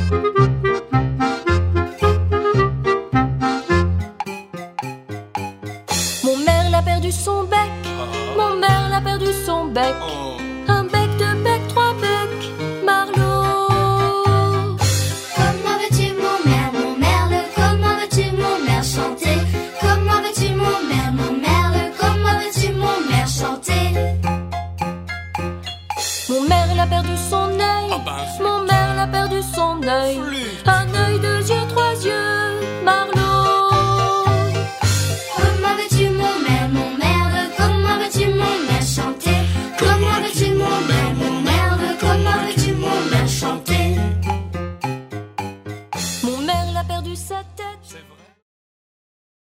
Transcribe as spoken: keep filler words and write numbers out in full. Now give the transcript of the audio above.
Mon merle a perdu son bec, mon merle a perdu son bec. Un bec, deux becs, trois becs, Marlot. Comment veux-tu mon merle, mon merle? Comment veux-tu mon merle chanter? Comment veux-tu mon merle, mon merle? Comment veux-tu mon merle chanter? Mon merle a perdu son œil, Ah bah, mon merle a perdu son œil. flûte. Un œil, deux yeux, trois yeux, Marlot.